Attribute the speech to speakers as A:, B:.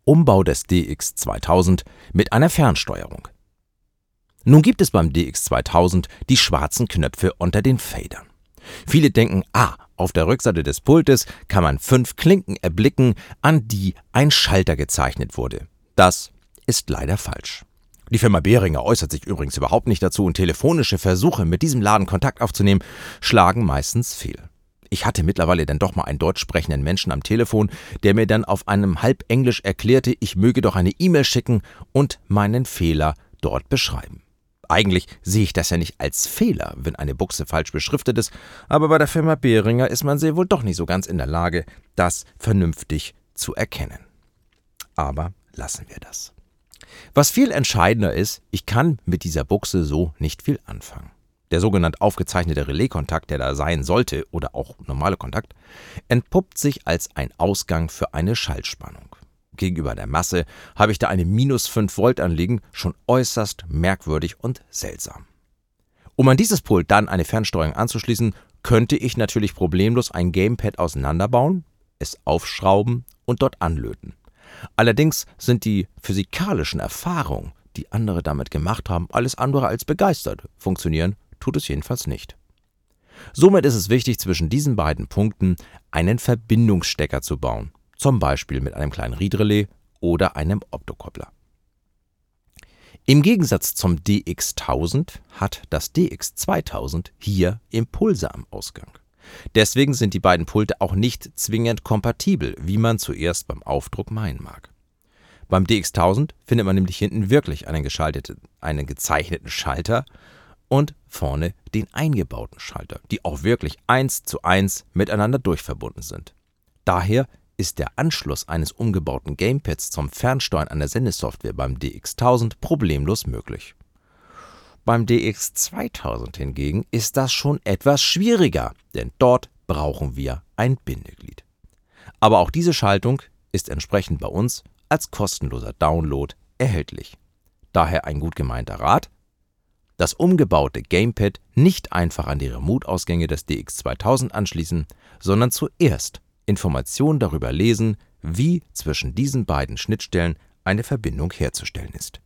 A: Umbau des DX2000 mit einer Fernsteuerung. Nun gibt es beim DX2000 die schwarzen Knöpfe unter den Fadern. Viele denken, auf der Rückseite des Pultes kann man 5 Klinken erblicken, an die ein Schalter gezeichnet wurde. Das ist leider falsch. Die Firma Behringer äußert sich übrigens überhaupt nicht dazu und telefonische Versuche, mit diesem Laden Kontakt aufzunehmen, schlagen meistens fehl. Ich hatte mittlerweile dann doch mal einen deutsch sprechenden Menschen am Telefon, der mir dann auf einem Halbenglisch erklärte, ich möge doch eine E-Mail schicken und meinen Fehler dort beschreiben. Eigentlich sehe ich das ja nicht als Fehler, wenn eine Buchse falsch beschriftet ist, aber bei der Firma Behringer ist man sehr wohl doch nicht so ganz in der Lage, das vernünftig zu erkennen. Aber lassen wir das. Was viel entscheidender ist, ich kann mit dieser Buchse so nicht viel anfangen. Der sogenannte aufgezeichnete Relaikontakt, der da sein sollte, oder auch normale Kontakt, entpuppt sich als ein Ausgang für eine Schaltspannung. Gegenüber der Masse habe ich da eine -5 Volt anliegen, schon äußerst merkwürdig und seltsam. Um an dieses Pult dann eine Fernsteuerung anzuschließen, könnte ich natürlich problemlos ein Gamepad auseinanderbauen, es aufschrauben und dort anlöten. Allerdings sind die physikalischen Erfahrungen, die andere damit gemacht haben, alles andere als begeistert. Funktionieren tut es jedenfalls nicht. Somit ist es wichtig, zwischen diesen beiden Punkten einen Verbindungsstecker zu bauen, zum Beispiel mit einem kleinen Read-Relais oder einem Optokoppler. Im Gegensatz zum DX1000 hat das DX2000 hier Impulse am Ausgang. Deswegen sind die beiden Pulte auch nicht zwingend kompatibel, wie man zuerst beim Aufdruck meinen mag. Beim DX1000 findet man nämlich hinten wirklich einen gezeichneten Schalter und vorne den eingebauten Schalter, die auch wirklich 1:1 miteinander durchverbunden sind. Daher ist der Anschluss eines umgebauten Gamepads zum Fernsteuern an der Sendesoftware beim DX1000 problemlos möglich. Beim DX2000 hingegen ist das schon etwas schwieriger, denn dort brauchen wir ein Bindeglied. Aber auch diese Schaltung ist entsprechend bei uns als kostenloser Download erhältlich. Daher ein gut gemeinter Rat: Das umgebaute Gamepad nicht einfach an die Remote-Ausgänge des DX2000 anschließen, sondern zuerst Informationen darüber lesen, wie zwischen diesen beiden Schnittstellen eine Verbindung herzustellen ist.